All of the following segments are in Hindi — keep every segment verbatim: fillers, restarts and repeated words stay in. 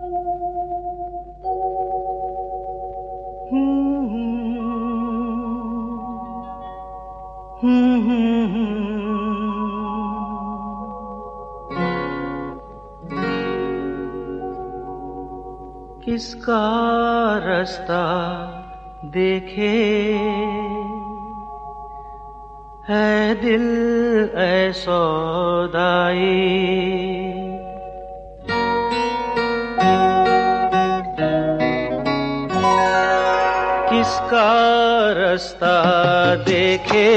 किसका रास्ता देखे है दिल ऐ सौदाई, किसका रास्ता देखे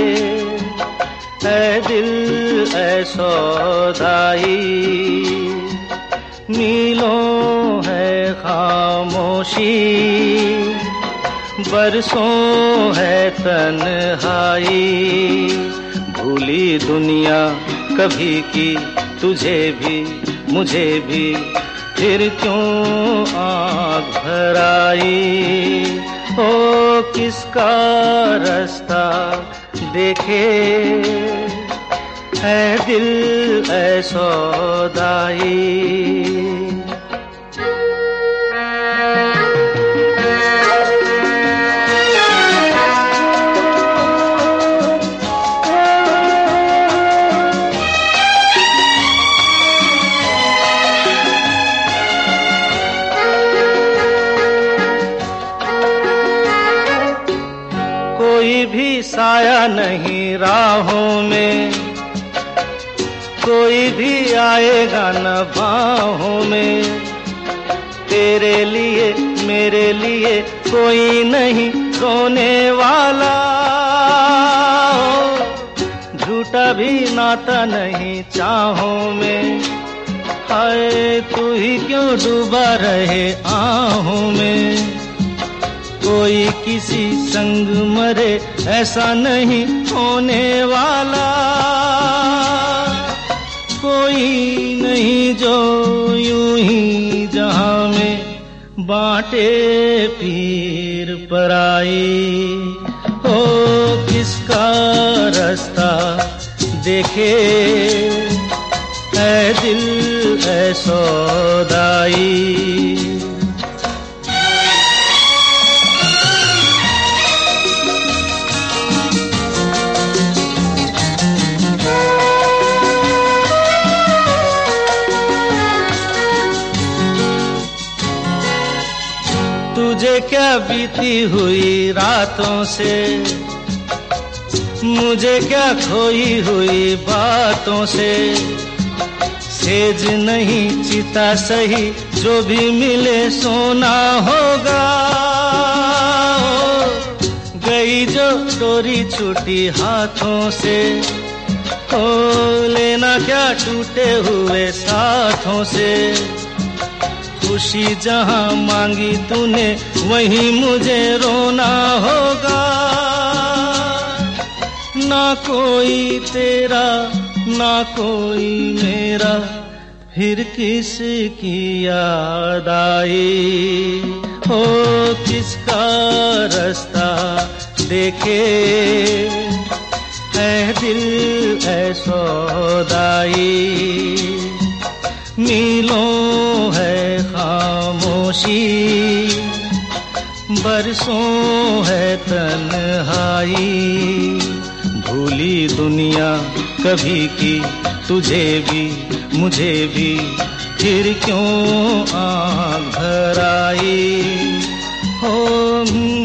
है दिल ऐ सौदाई। मीलों है खामोशी, बरसों है तन्हाई। भूली दुनिया कभी की तुझे भी मुझे भी, फिर क्यों आँख भराई। ओ किसका रास्ता देखे है दिल ऐ सौदाई। कोई भी साया नहीं राहों में, कोई भी आएगा न बाहों में। तेरे लिए मेरे लिए कोई नहीं रोने वाला, झूठा भी नाता नहीं चाहों में। हाय तू ही क्यों डूबा रहे आहों में। कोई किसी संग मरे ऐसा नहीं होने वाला, कोई नहीं जो यूं ही जहां में बांटे पीर पराई। ओ किसका रास्ता देखे ऐ दिल ऐ सौदाई। तुझे क्या बीती हुई रातों से, मुझे क्या खोई हुई बातों से। सेज नहीं चिता सही जो भी मिले सोना होगा। गई जो डोरी छूटी हाथों से, ओ लेना क्या टूटे हुए साथों से। खुशी जहां मांगी तूने वहीं मुझे रोना होगा। ना कोई तेरा ना कोई मेरा, फिर किसकी याद आई। हो किसका रास्ता देखे है दिल ऐ सौदाई। मीलों है खामोशी, बरसों है तन्हाई। भूली दुनिया कभी की तुझे भी मुझे भी, फिर क्यों आँख भराई। हो